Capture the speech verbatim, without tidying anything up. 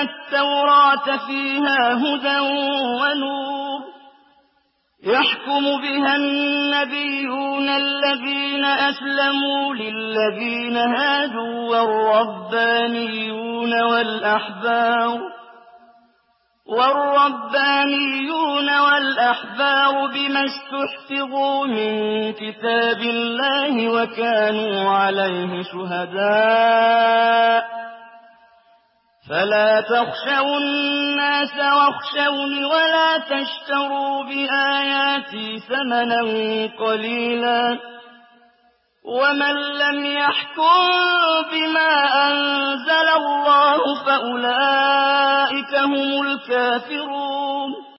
التوراة فيها هدى ونور يحكم بها النبيون الذين أسلموا للذين هادوا والربانيون والأحبار والربانيون والأحبار بما استحفظوا من كتاب الله وكانوا عليه شهداء فلا تخشوا الناس واخشوني ولا تشتروا بآياتي ثمنا قليلا ومن لم يحكم بما أنزل الله فأولئك هم الكافرون